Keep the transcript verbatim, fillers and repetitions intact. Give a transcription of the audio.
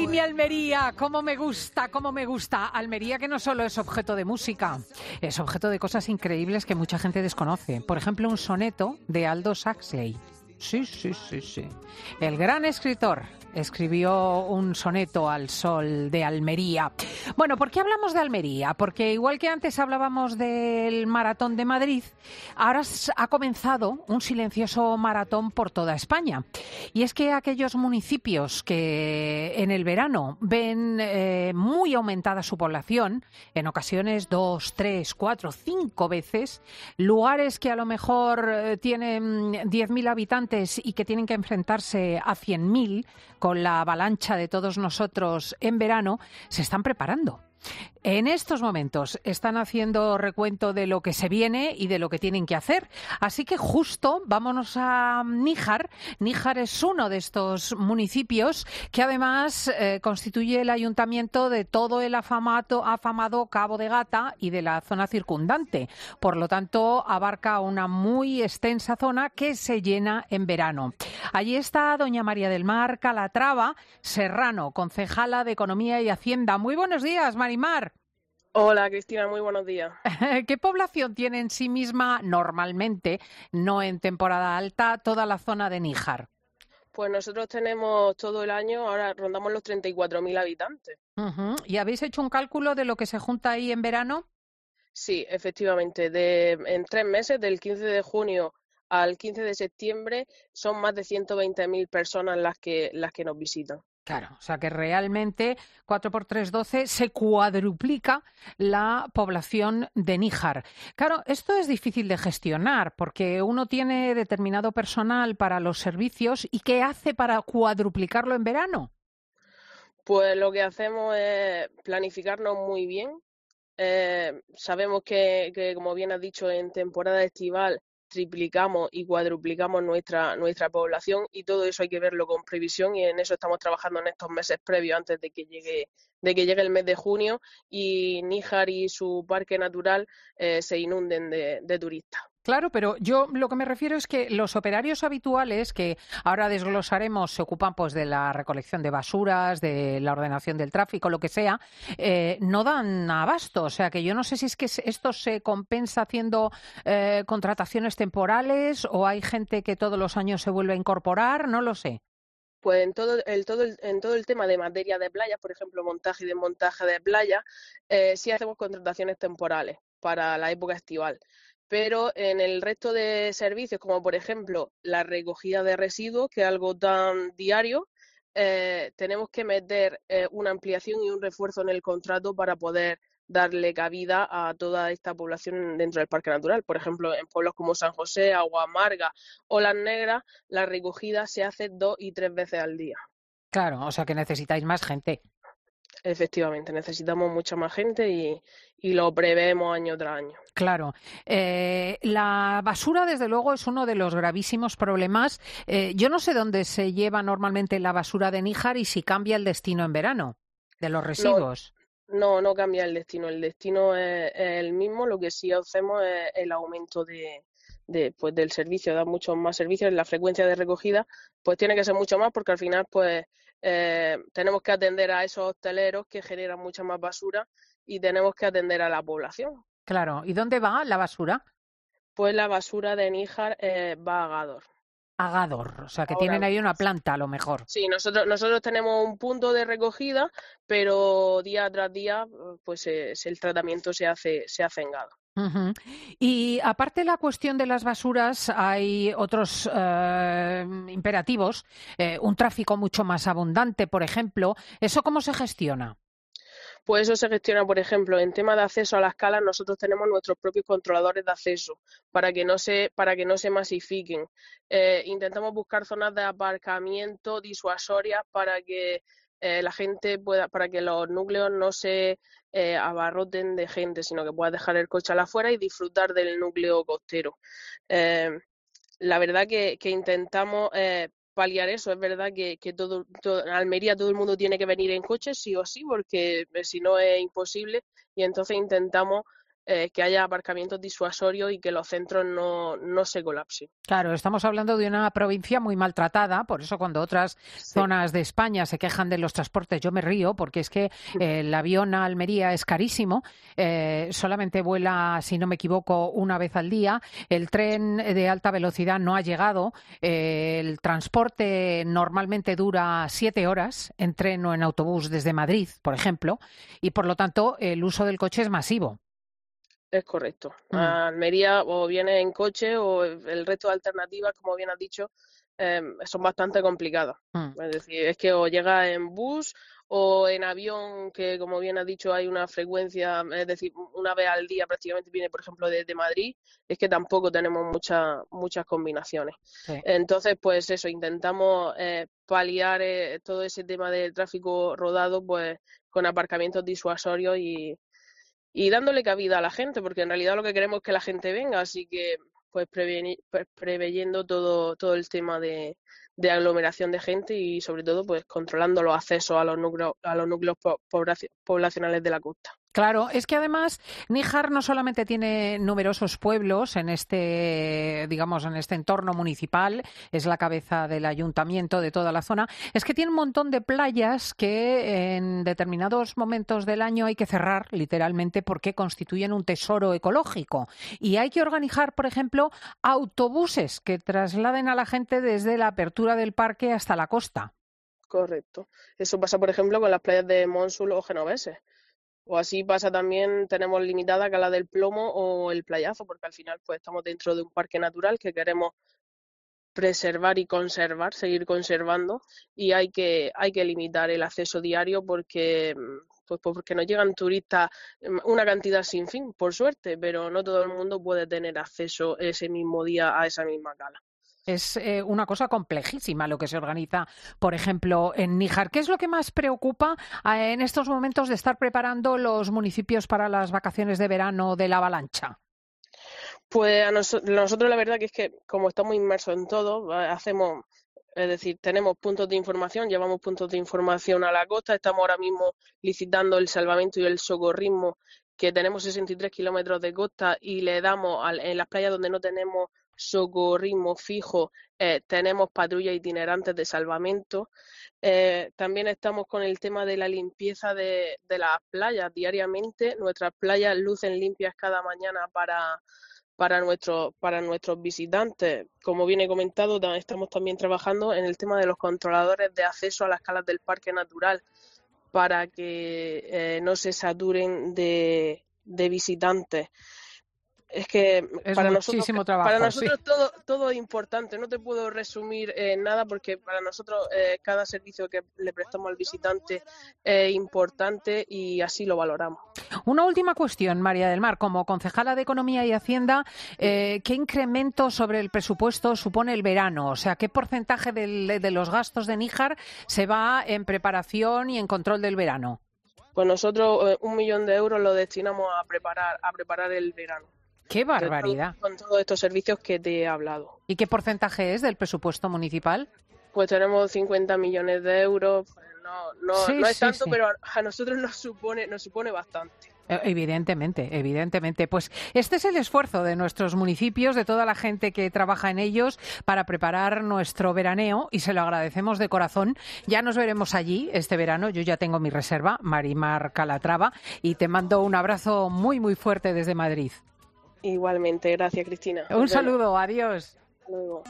¡Ay, mi Almería! ¡Cómo me gusta, cómo me gusta! Almería, que no solo es objeto de música, es objeto de cosas increíbles que mucha gente desconoce. Por ejemplo, un soneto de Aldous Huxley. Sí, sí, sí, sí. El gran escritor escribió un soneto al sol de Almería. Bueno, ¿por qué hablamos de Almería? Porque igual que antes hablábamos del Maratón de Madrid, ahora ha comenzado un silencioso maratón por toda España. Y es que aquellos municipios que en el verano ven eh, muy aumentada su población, en ocasiones dos, tres, cuatro, cinco veces, lugares que a lo mejor eh, tienen diez mil habitantes y que tienen que enfrentarse a cien mil, con la avalancha de todos nosotros en verano, se están preparando. En estos momentos están haciendo recuento de lo que se viene y de lo que tienen que hacer. Así que justo vámonos a Níjar. Níjar es uno de estos municipios que además eh, constituye el ayuntamiento de todo el afamado, afamado Cabo de Gata y de la zona circundante. Por lo tanto, abarca una muy extensa zona que se llena en verano. Allí está doña María del Mar Calatrava Serrano, concejala de Economía y Hacienda. Muy buenos días, Marimar. Hola, Cristina, muy buenos días. ¿Qué población tiene en sí misma normalmente, no en temporada alta, toda la zona de Níjar? Pues nosotros tenemos todo el año, ahora rondamos los treinta y cuatro mil habitantes. Uh-huh. ¿Y habéis hecho un cálculo de lo que se junta ahí en verano? Sí, efectivamente, de, en tres meses, del quince de junio al quince de septiembre, son más de ciento veinte mil personas las que, las que nos visitan. Claro, o sea que realmente cuatro por tres, doce, se cuadruplica la población de Níjar. Claro, esto es difícil de gestionar porque uno tiene determinado personal para los servicios y ¿qué hace para cuadruplicarlo en verano? Pues lo que hacemos es planificarnos muy bien. Eh, sabemos que, que, como bien has dicho, en temporada estival triplicamos y cuadruplicamos nuestra nuestra población y todo eso hay que verlo con previsión y en eso estamos trabajando en estos meses previos antes de que llegue de que llegue el mes de junio y Níjar y su parque natural eh, se inunden de, de turistas. Claro, pero yo lo que me refiero es que los operarios habituales, que ahora desglosaremos, se ocupan pues de la recolección de basuras, de la ordenación del tráfico, lo que sea, eh, no dan abasto. O sea que yo no sé si es que esto se compensa haciendo eh, contrataciones temporales o hay gente que todos los años se vuelve a incorporar, no lo sé. Pues en todo el, todo el, en todo el tema de materia de playas, por ejemplo, montaje y desmontaje de playas, eh, sí hacemos contrataciones temporales para la época estival. Pero en el resto de servicios, como por ejemplo la recogida de residuos, que es algo tan diario, eh, tenemos que meter eh, una ampliación y un refuerzo en el contrato para poder darle cabida a toda esta población dentro del Parque Natural. Por ejemplo, en pueblos como San José, Agua Amarga o Las Negras, la recogida se hace dos y tres veces al día. Claro, o sea que necesitáis más gente. Efectivamente, necesitamos mucha más gente y, y lo prevemos año tras año. Claro. Eh, la basura, desde luego, es uno de los gravísimos problemas. Eh, yo no sé dónde se lleva normalmente la basura de Níjar y si cambia el destino en verano de los residuos. No, no, no cambia el destino. El destino es, es el mismo. Lo que sí hacemos es el aumento de, de, pues, del servicio, da muchos más servicios. La frecuencia de recogida pues tiene que ser mucho más porque al final pues eh, tenemos que atender a esos hosteleros que generan mucha más basura y tenemos que atender a la población. Claro. ¿Y dónde va la basura? Pues la basura de Níjar eh, va a Gádor. A Gádor. O sea, que Ahora tienen ahí mismo. una planta, a lo mejor. Sí, nosotros, nosotros tenemos un punto de recogida, pero día tras día pues eh, el tratamiento se hace, se hace en Gádor. Uh-huh. Y aparte de la cuestión de las basuras, hay otros eh, imperativos, eh, un tráfico mucho más abundante, por ejemplo. ¿Eso cómo se gestiona? Pues eso se gestiona, por ejemplo, en tema de acceso a las calas, nosotros tenemos nuestros propios controladores de acceso para que no se, para que no se masifiquen. Eh, intentamos buscar zonas de aparcamiento disuasorias para que eh, la gente pueda, para que los núcleos no se eh, abarroten de gente, sino que puedas dejar el coche a la afuera y disfrutar del núcleo costero. Eh, la verdad que, que intentamos eh, paliar eso. Es verdad que, que todo, todo, en Almería todo el mundo tiene que venir en coche, sí o sí, porque si no es imposible, y entonces intentamos eh, que haya aparcamientos disuasorios y que los centros no, no se colapsen. Claro, estamos hablando de una provincia muy maltratada, por eso cuando otras Sí. zonas de España se quejan de los transportes, yo me río, porque es que eh, el avión a Almería es carísimo, eh, solamente vuela, si no me equivoco, una vez al día, el tren de alta velocidad no ha llegado, eh, el transporte normalmente dura siete horas en tren o en autobús desde Madrid, por ejemplo, y por lo tanto el uso del coche es masivo. Es correcto. Mm. A Almería o viene en coche o el resto de alternativas, como bien has dicho, eh, son bastante complicadas. Mm. Es decir, es que o llega en bus o en avión, que como bien has dicho hay una frecuencia, es decir, una vez al día prácticamente viene, por ejemplo, desde Madrid, es que tampoco tenemos muchas muchas combinaciones. Sí. Entonces, pues eso, intentamos eh, paliar eh, todo ese tema del tráfico rodado, pues con aparcamientos disuasorios y y dándole cabida a la gente, porque en realidad lo que queremos es que la gente venga, así que pues preveni- pues, preveyendo todo, todo el tema de, de aglomeración de gente y sobre todo pues controlando los accesos a los núcleos, a los núcleos po- poblaci- poblacionales de la costa. Claro, es que además Níjar no solamente tiene numerosos pueblos en este, digamos, en este entorno municipal, es la cabeza del ayuntamiento de toda la zona, es que tiene un montón de playas que en determinados momentos del año hay que cerrar, literalmente, porque constituyen un tesoro ecológico. Y hay que organizar, por ejemplo, autobuses que trasladen a la gente desde la apertura del parque hasta la costa. Correcto. Eso pasa, por ejemplo, con las playas de Mónsul o Genoveses. O así pasa también, tenemos limitada Cala del Plomo o el Playazo, porque al final pues estamos dentro de un parque natural que queremos preservar y conservar, seguir conservando, y hay que, hay que limitar el acceso diario porque, pues, porque nos llegan turistas una cantidad sin fin, por suerte, pero no todo el mundo puede tener acceso ese mismo día a esa misma cala. Es eh, una cosa complejísima lo que se organiza, por ejemplo, en Níjar. ¿Qué es lo que más preocupa eh, en estos momentos de estar preparando los municipios para las vacaciones de verano de la avalancha? Pues a nos- nosotros la verdad que es que como estamos inmersos en todo, eh, hacemos, es decir, tenemos puntos de información, llevamos puntos de información a la costa, estamos ahora mismo licitando el salvamento y el socorrismo, que tenemos sesenta y tres kilómetros de costa y le damos al- en las playas donde no tenemos socorrismo fijo, eh, tenemos patrullas itinerantes de salvamento. Eh, también estamos con el tema de la limpieza de, de las playas diariamente. Nuestras playas lucen limpias cada mañana para para nuestros para nuestros visitantes. Como viene comentado, ta- estamos también trabajando en el tema de los controladores de acceso a las calas del parque natural para que eh, no se saturen de, de visitantes. Es que Es para nosotros, muchísimo para trabajo, sí. nosotros todo, todo es importante. No te puedo resumir en nada porque para nosotros eh, cada servicio que le prestamos al visitante es importante y así lo valoramos. Una última cuestión, María del Mar. Como concejala de Economía y Hacienda, eh, ¿qué incremento sobre el presupuesto supone el verano? O sea, ¿qué porcentaje del- de los gastos de Níjar se va en preparación y en control del verano? Pues nosotros eh, un millón de euros lo destinamos a preparar, a preparar el verano. ¡Qué De todo- barbaridad! con todos estos servicios que te he hablado. ¿Y qué porcentaje es del presupuesto municipal? Pues tenemos cincuenta millones de euros, pues no, no, Sí, no es sí, tanto, sí. pero a, a nosotros nos supone, nos supone bastante. Eh, Evidentemente, evidentemente. Pues este es el esfuerzo de nuestros municipios, de toda la gente que trabaja en ellos para preparar nuestro veraneo y se lo agradecemos de corazón. Ya nos veremos allí este verano. Yo ya tengo mi reserva, Marimar Calatrava, y te mando un abrazo muy, muy fuerte desde Madrid. Igualmente, gracias Cristina. Un Nos vemos. saludo, adiós. Hasta luego.